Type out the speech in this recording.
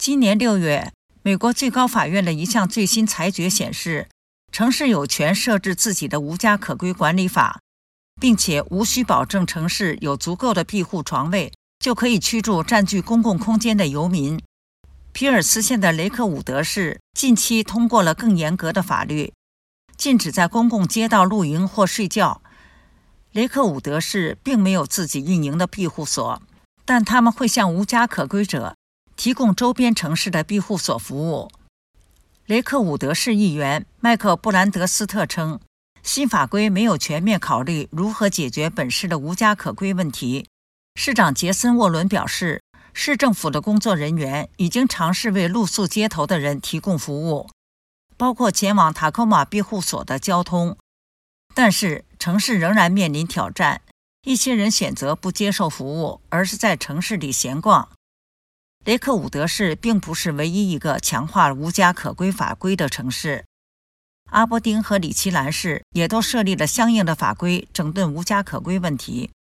今年6月，美国最高法院的一项最新裁决显示，城市有权设置自己的无家可归管理法，并且无需保证城市有足够的庇护床位，就可以驱逐占据公共空间的游民。皮尔斯县的雷克伍德市近期通过了更严格的法律，禁止在公共街道露营或睡觉。雷克伍德市并没有自己运营的庇护所，但他们会向无家可归者提供周边城市的庇护所服务。雷克伍德市议员麦克布兰德斯特称，新法规没有全面考虑如何解决本市的无家可归问题。市长杰森·沃伦表示，市政府的工作人员已经尝试为露宿街头的人提供服务，包括前往塔科马庇护所的交通。但是城市仍然面临挑战，一些人选择不接受服务，而是在城市里闲逛。雷克伍德市并不是唯一一个强化无家可归法规的城市，阿伯丁和里奇兰市也都设立了相应的法规，整顿无家可归问题。